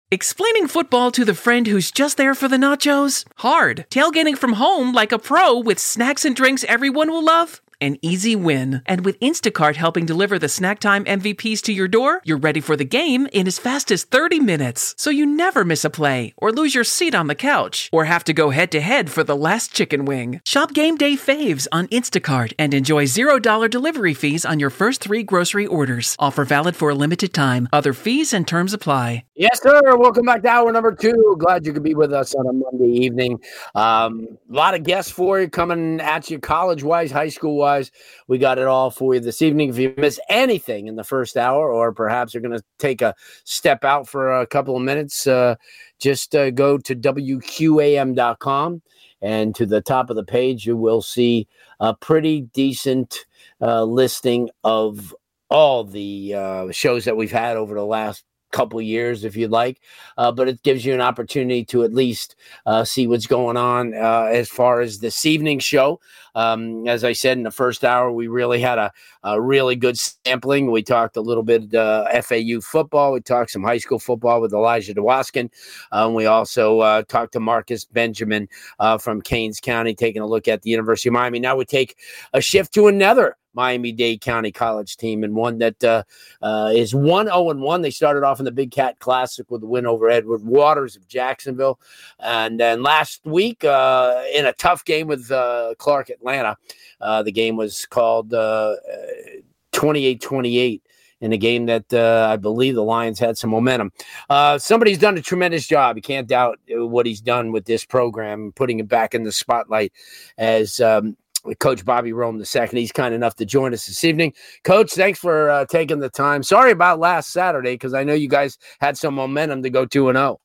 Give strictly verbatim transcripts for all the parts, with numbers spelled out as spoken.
Explaining football to the friend who's just there for the nachos? Hard. Tailgating from home like a pro with snacks and drinks everyone will love? An easy win. And with Instacart helping deliver the snack time M V Ps to your door, you're ready for the game in as fast as thirty minutes. So you never miss a play, or lose your seat on the couch, or have to go head-to-head for the last chicken wing. Shop Game Day Faves on Instacart and enjoy zero dollars delivery fees on your first three grocery orders. Offer valid for a limited time. Other fees and terms apply. Yes, sir. Welcome back to hour number two. Glad you could be with us on a Monday evening. Um, a lot of guests for you coming at you, college-wise, high school-wise. We got it all for you this evening. If you miss anything in the first hour, or perhaps you're going to take a step out for a couple of minutes, uh, just uh, go to W Q A M dot com, and to the top of the page, you will see a pretty decent uh, listing of all the uh, shows that we've had over the last couple years, if you'd like, uh, but it gives you an opportunity to at least uh, see what's going on uh, as far as this evening's show. Um, as I said in the first hour, we really had a, a really good sampling. We talked a little bit uh, F A U football. We talked some high school football with Elijah DeWaskin. Um, we also uh, talked to Marcus Benjamin uh, from Keynes County, taking a look at the University of Miami. Now we take a shift to another Miami-Dade County College team, and one that uh, uh, is one oh and one. They started off in the Big Cat Classic with a win over Edward Waters of Jacksonville. And then last week, uh, in a tough game with uh, Clark Atlanta, uh, the game was called uh, twenty-eight twenty-eight. In a game that uh, I believe the Lions had some momentum. Uh, somebody's done a tremendous job. You can't doubt what he's done with this program, putting it back in the spotlight as um, Coach Bobby Rome the second. He's kind enough to join us this evening. Coach, thanks for uh, taking the time. Sorry about last Saturday, because I know you guys had some momentum to go two and oh.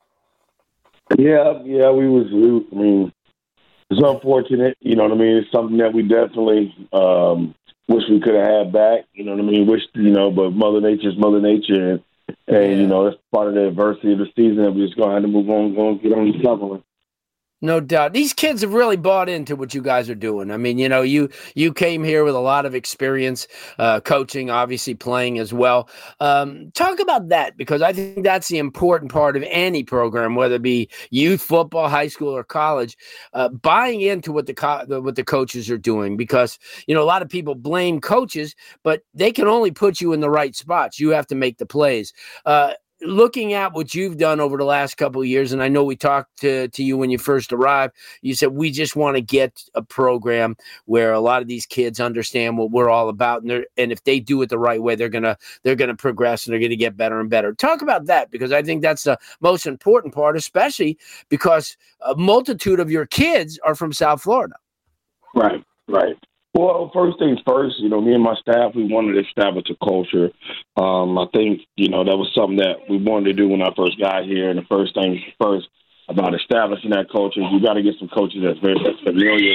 Yeah, yeah, we was, we, I mean, it's unfortunate. You know what I mean? It's something that we definitely um, wish we could have had back. You know what I mean? Wish, you know, but Mother Nature's Mother Nature. And, and yeah. you know, that's part of the adversity of the season. And we just going to have to move on, go and get on the level. No doubt. These kids have really bought into what you guys are doing. I mean, you know, you you came here with a lot of experience, uh, coaching, obviously playing as well. Um, talk about that, because I think that's the important part of any program, whether it be youth football, high school, or college, uh, buying into what the, co- the what the coaches are doing. Because, you know, a lot of people blame coaches, but they can only put you in the right spots. You have to make the plays. Uh, Looking at what you've done over the last couple of years, and I know we talked to, to you when you first arrived, you said we just want to get a program where a lot of these kids understand what we're all about, and they're, and if they do it the right way, they're gonna they're gonna progress and they're gonna get better and better. Talk about that, because I think that's the most important part, especially because a multitude of your kids are from South Florida. Right, right. Well, first things first, you know, me and my staff, we wanted to establish a culture. Um, I think, you know, that was something that we wanted to do when I first got here. And the first thing first about establishing that culture, you got to get some coaches that's very that's familiar.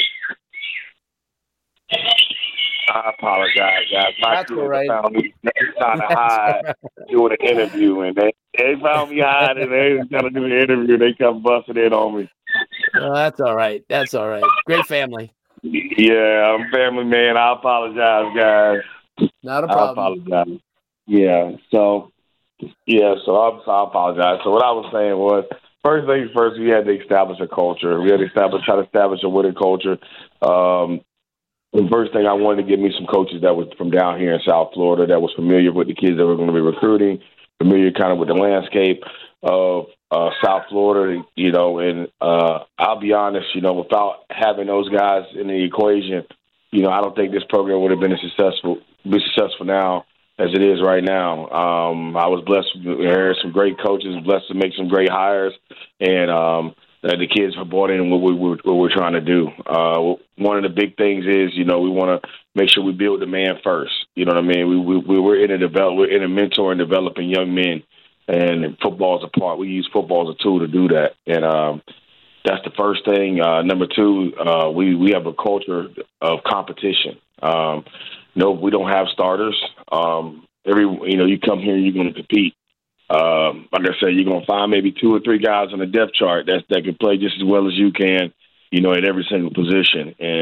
I apologize, guys. My That's all right. found me trying to hide doing an interview, and they, they found me hiding. They was trying to do an interview. They come busting in on me. Oh, that's all right. That's all right. Great family. Yeah, I'm family man. I apologize, guys. Not a problem. I apologize. Yeah, so, yeah, so I, so I apologize. So what I was saying was, first things first, we had to establish a culture. We had to establish, try to establish a winning culture. Um, the first thing, I wanted to get me some coaches that was from down here in South Florida that was familiar with the kids that were going to be recruiting, familiar kind of with the landscape of uh, South Florida, you know, and uh, I'll be honest, you know, without having those guys in the equation, you know, I don't think this program would have been as successful, be successful now as it is right now. Um, I was blessed to hear some great coaches, blessed to make some great hires, and um, the kids have bought in what, we, what we're trying to do. Uh, one of the big things is, you know, we want to make sure we build the man first. You know what I mean? We, we, we're in a develop, we're in a mentor and developing young men. And football is a part. We use football as a tool to do that. And um, that's the first thing. Uh, number two, uh, we, we have a culture of competition. Um, no, we don't have starters. Um, every you know, you come here, you're going to compete. Um, like I said, you're going to find maybe two or three guys on the depth chart that that can play just as well as you can, you know, at every single position. And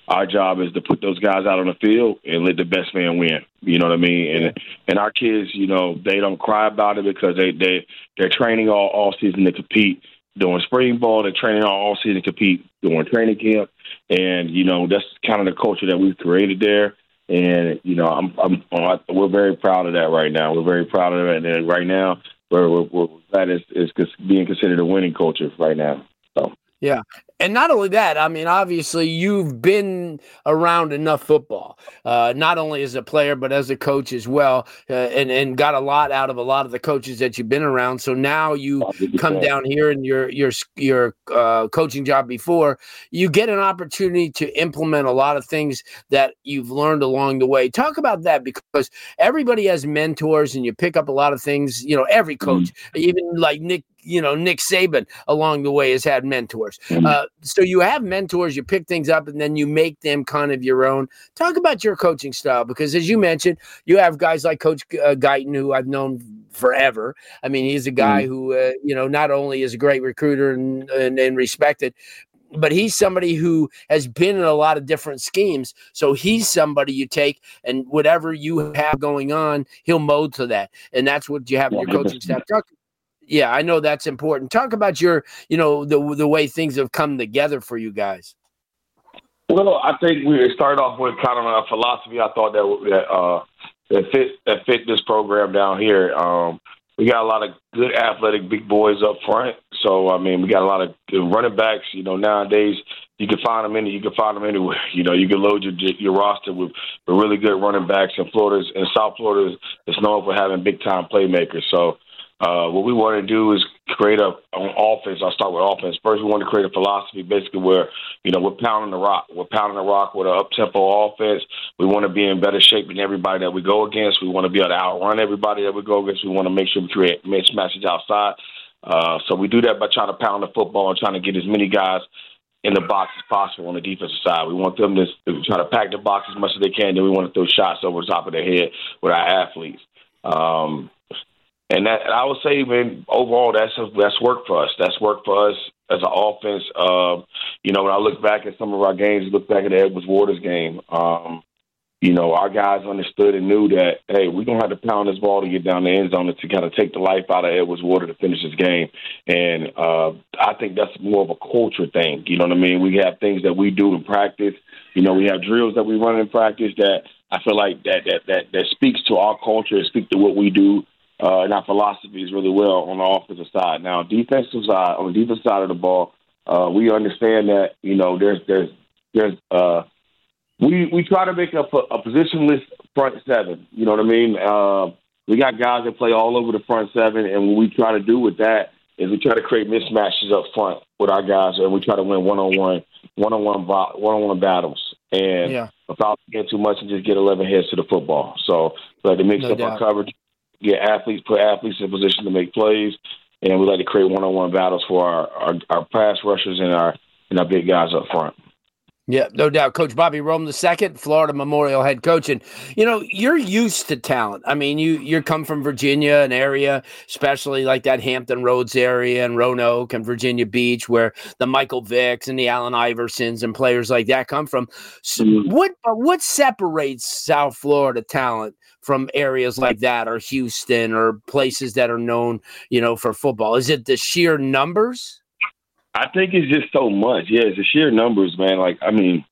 Our job is to put those guys out on the field and let the best man win. You know what I mean? And and our kids, you know, they don't cry about it because they they they're training all all season to compete. Doing spring ball, they're training all, all season to compete. Doing training camp, and you know that's kind of the culture that we've created there. And you know, I'm, I'm, I'm we're very proud of that right now. We're very proud of it, and right now we're we're, we're glad it's, it's being considered a winning culture right now. So yeah. And not only that, I mean, obviously you've been around enough football, uh, not only as a player, but as a coach as well, uh, and, and got a lot out of a lot of the coaches that you've been around. So now you come down here and your, your, your uh, coaching job before, you get an opportunity to implement a lot of things that you've learned along the way. Talk about that, because everybody has mentors and you pick up a lot of things, you know, every coach, mm-hmm. even like Nick, you know, Nick Saban along the way has had mentors. Uh, so you have mentors, you pick things up, and then you make them kind of your own. Talk about your coaching style, because as you mentioned, you have guys like Coach uh, Guyton, who I've known forever. I mean, he's a guy mm-hmm. who, uh, you know, not only is a great recruiter and, and, and respected, but he's somebody who has been in a lot of different schemes. So he's somebody you take, and whatever you have going on, he'll mold to that. And that's what you have in your coaching staff. Talk Yeah, I know that's important. Talk about your, you know, the the way things have come together for you guys. Well, I think we started off with kind of a philosophy. I thought that that, uh, that fit that fit this program down here. Um, we got a lot of good athletic big boys up front. So I mean, we got a lot of good running backs. You know, nowadays you can find them in you can find them anywhere. You know, you can load your your roster with, with really good running backs. And Florida's and South Florida is known for having big time playmakers. So. Uh, what we want to do is create a an offense. I'll start with offense. First, we want to create a philosophy basically where, you know, we're pounding the rock. We're pounding the rock with an up-tempo offense. We want to be in better shape than everybody that we go against. We want to be able to outrun everybody that we go against. We want to make sure we create mismatches outside. Uh, so we do that by trying to pound the football and trying to get as many guys in the box as possible on the defensive side. We want them to, to try to pack the box as much as they can. Then we want to throw shots over the top of their head with our athletes. Um, And that I would say, man, overall, that's that's work for us. That's work for us as an offense. Uh, you know, when I look back at some of our games, look back at the Edwards Waters game, um, you know, our guys understood and knew that, hey, we're going to have to pound this ball to get down the end zone to kind of take the life out of Edwards Waters to finish this game. And uh, I think that's more of a culture thing. You know what I mean? We have things that we do in practice. You know, we have drills that we run in practice that I feel like that that that, that speaks to our culture and speaks to what we do. Uh, and our philosophy is really well on the offensive side. Now, defensive side, on the defensive side of the ball, uh, we understand that, you know, there's, there's, there's, uh, we, we try to make up a, a positionless front seven. You know what I mean? Uh, we got guys that play all over the front seven. And what we try to do with that is we try to create mismatches up front with our guys. And we try to win one-on-one, one-on-one, one-on-one battles. And yeah. without getting too much and just get eleven heads to the football. So, we like to mix no up doubt. our coverage. Get athletes, put athletes in position to make plays, and we like to create one-on-one battles for our, our, our pass rushers and our and our big guys up front. Yeah, no doubt. Coach Bobby Rome the second, Florida Memorial head coach. And, you know, you're used to talent. I mean, you you come from Virginia, an area, especially like that Hampton Roads area and Roanoke and Virginia Beach, where the Michael Vicks and the Allen Iversons and players like that come from. So mm-hmm. What what separates South Florida talent from areas like that, or Houston, or places that are known, you know, for football? Is it the sheer numbers? I think it's just so much. Yeah, it's the sheer numbers, man. Like, I mean,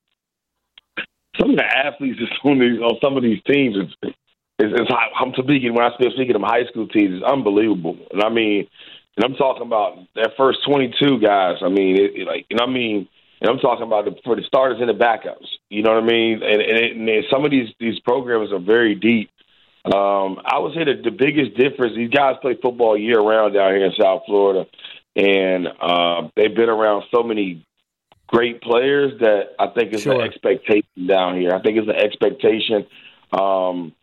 some of the athletes on, these, on some of these teams, is, is, is, I'm speaking, when I still speaking of high school teams, it's unbelievable. And I mean, and I'm talking about that first twenty-two guys. I mean, it, it like, and I mean, and I'm talking about the, for the starters and the backups. You know what I mean? And, and, it, and some of these, these programs are very deep. Um, I would say that the biggest difference, these guys play football year round down here in South Florida, and uh, they've been around so many great players that I think it's sure. an expectation down here. I think it's an expectation. Um,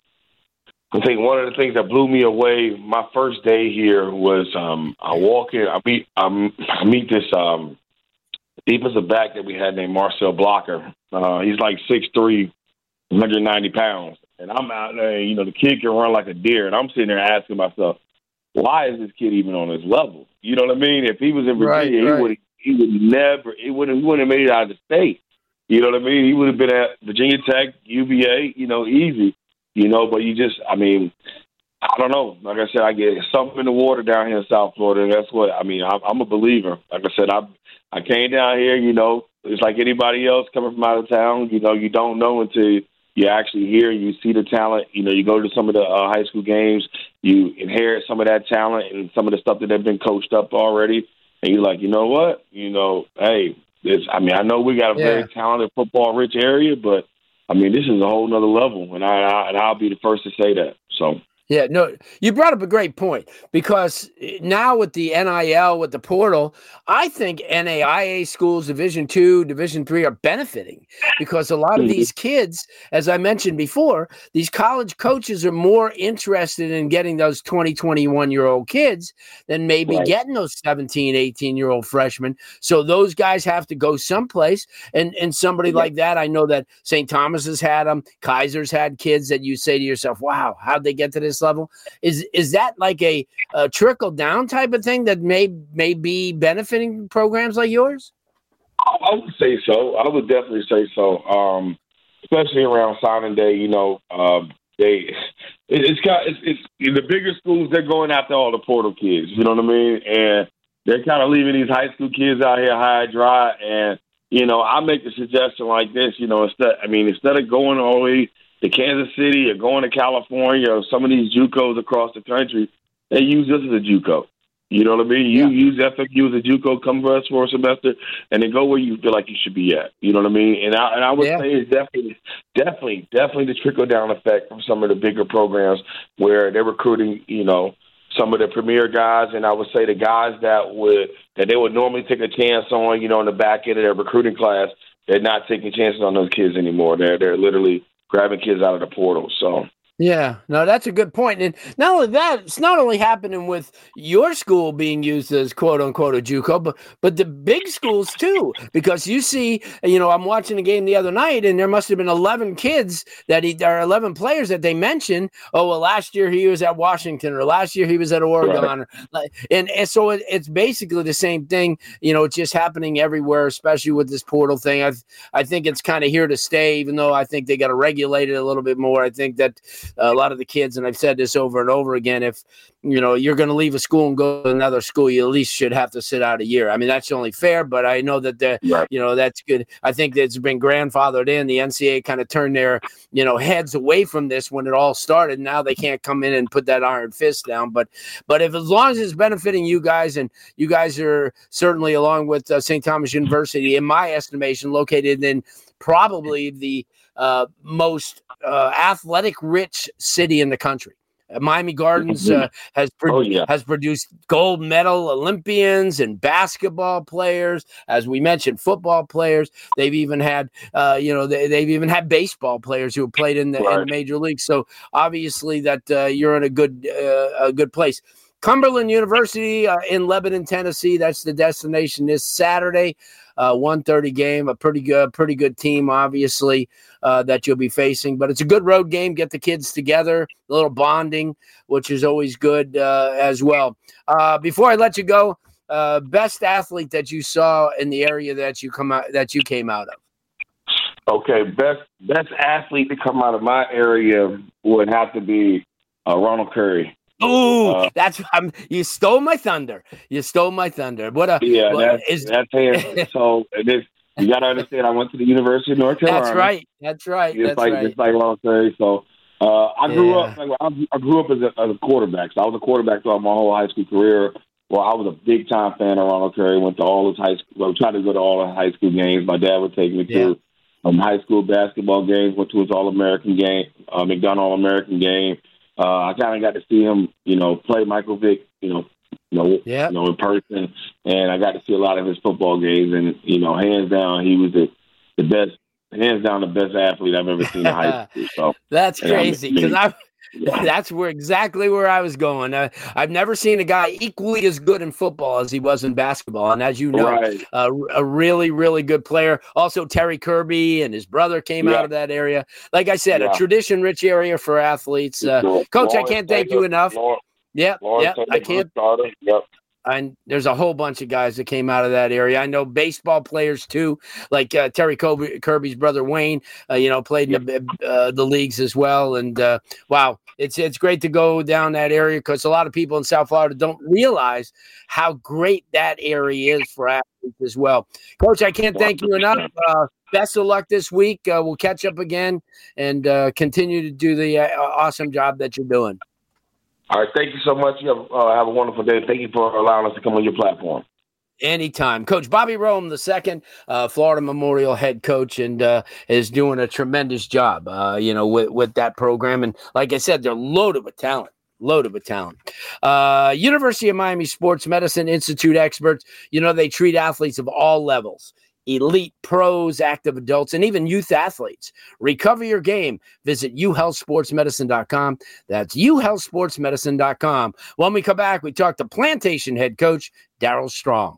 I think one of the things that blew me away my first day here was um, I walk in, I meet, um, I meet this um, defensive back that we had named Marcel Blocker. Uh, he's like six three, one hundred ninety pounds. And I'm out there, you know, the kid can run like a deer. And I'm sitting there asking myself, why is this kid even on this level? You know what I mean? If he was in Virginia, right, right. he would he would never, he wouldn't, he wouldn't have made it out of the state. You know what I mean? He would have been at Virginia Tech, U V A, you know, easy. You know, but you just, I mean, I don't know. Like I said, I get something in the water down here in South Florida, and that's what, I mean, I'm, I'm a believer. Like I said, I I came down here, you know, it's like anybody else coming from out of town. You know, you don't know until you actually hear, you see the talent. You know, you go to some of the uh, high school games, you inherit some of that talent and some of the stuff that they've been coached up already, and you're like, you know what? You know, hey, this, I mean, I know we got a yeah. very talented football-rich area, but, I mean, this is a whole nother level, and, I, I, and I'll be the first to say that, so. Yeah, no, you brought up a great point, because now with the N I L, with the portal, I think N A I A schools, Division two, Division three are benefiting, because a lot of these kids, as I mentioned before, these college coaches are more interested in getting those twenty, twenty-one-year-old kids than maybe right. getting those seventeen, eighteen-year-old freshmen. So those guys have to go someplace, and, and somebody yeah. like that, I know that Saint Thomas has had them, Kaiser's had kids that you say to yourself, wow, how'd they get to this level? Is is that like a, a trickle down type of thing that may may be benefiting programs like yours? I would say so. I would definitely say so. Um, especially around signing day, you know, um, they it, it's got it's, it's in the bigger schools. They're going after all the portal kids. You know what I mean? And they're kind of leaving these high school kids out here high and dry. And you know, I make a suggestion like this. You know, instead, I mean, instead of going all the way to Kansas City or going to California or some of these JUCOs across the country, they use this as a JUCO. You know what I mean? You yeah. use F A Q as a JUCO, come for us for a semester, and then go where you feel like you should be at. You know what I mean? And I and I would yeah. say it's definitely, definitely, definitely the trickle down effect from some of the bigger programs where they're recruiting, you know, some of the premier guys, and I would say the guys that would that they would normally take a chance on, you know, in the back end of their recruiting class, they're not taking chances on those kids anymore. They're they're literally grabbing kids out of the portal. So yeah, no, that's a good point. And not only that, it's not only happening with your school being used as quote unquote a JUCO, but but the big schools too. Because you see, you know, I'm watching a game the other night, and there must have been eleven kids that he, or eleven players that they mentioned. Oh, well, last year he was at Washington, or last year he was at Oregon, right. or, and and so it, it's basically the same thing. You know, it's just happening everywhere, especially with this portal thing. I I think it's kind of here to stay, even though I think they got to regulate it a little bit more. I think that. A lot of the kids, and I've said this over and over again, if you know you're going to leave a school and go to another school, you at least should have to sit out a year. I mean, that's only fair, but I know that the right. you know that's good. I think that's been grandfathered in. The N C A A kind of turned their you know heads away from this when it all started. Now they can't come in and put that iron fist down. But but if as long as it's benefiting you guys, and you guys are certainly along with uh, Saint Thomas University, in my estimation, located in probably the uh, most uh, athletic-rich city in the country. Uh, Miami Gardens uh, has pro- oh, yeah. has produced gold medal Olympians and basketball players, as we mentioned, football players. They've even had, uh, you know, they, they've even had baseball players who have played in the, right. in the major leagues. So obviously, that uh, you're in a good uh, a good place. Cumberland University uh, in Lebanon, Tennessee. That's the destination this Saturday. Uh, one thirty game, a pretty good, pretty good team, obviously, uh, that you'll be facing. But it's a good road game. Get the kids together, a little bonding, which is always good uh, as well. Uh, before I let you go, uh, best athlete that you saw in the area that you come out that you came out of. Okay, best best athlete to come out of my area would have to be uh, Ronald Curry. Oh, uh, that's um, you stole my thunder. You stole my thunder. What a yeah. What, that's is, that's it. So this, you got to understand. I went to the University of North Carolina. That's right. That's right. Just that's like right. just like Ronald Curry. So uh, I grew yeah. up. Like, I grew up as a, as a quarterback. So I was a quarterback throughout my whole high school career. Well, I was a big time fan of Ronald Curry. Went to all his high school. Well, tried to go to all the high school games. My dad would take me to yeah. um, high school basketball games. Went to his All American game, uh, McDonald All American game. Uh, I kind of got to see him, you know, play Michael Vick, you know, you know, yep. you know, in person, and I got to see a lot of his football games, and you know, hands down, he was the the best, hands down, the best athlete I've ever seen in high school. So that's crazy because I. Yeah. That's where exactly where I was going. Uh, I've never seen a guy equally as good in football as he was in basketball. And as you know, right. uh, a really, really good player. Also, Terry Kirby and his brother came yeah. out of that area. Like I said, yeah. a tradition-rich area for athletes. Uh, Coach, Lawrence I can't thank Taylor, you enough. Lawrence, yeah, Lawrence yeah, I can't. Yep. And there's a whole bunch of guys that came out of that area. I know baseball players too, like uh, Terry Kirby, Kirby's brother Wayne. Uh, you know, played in the, uh, the leagues as well. And uh, wow, it's it's great to go down that area because a lot of people in South Florida don't realize how great that area is for athletes as well. Coach, I can't thank you enough. Uh, best of luck this week. Uh, we'll catch up again and uh, continue to do the uh, awesome job that you're doing. All right, thank you so much. You have, uh, have a wonderful day. Thank you for allowing us to come on your platform. Anytime. Coach Bobby Rome the second, uh, Florida Memorial head coach, and uh, is doing a tremendous job, uh, you know, with, with that program. And like I said, they're loaded with talent. Loaded with talent. Uh, University of Miami Sports Medicine Institute experts, you know, they treat athletes of all levels. Elite, pros, active adults, and even youth athletes. Recover your game. Visit u health sports medicine dot com. That's u health sports medicine dot com. When we come back, we talk to Plantation head coach Darryl Strong.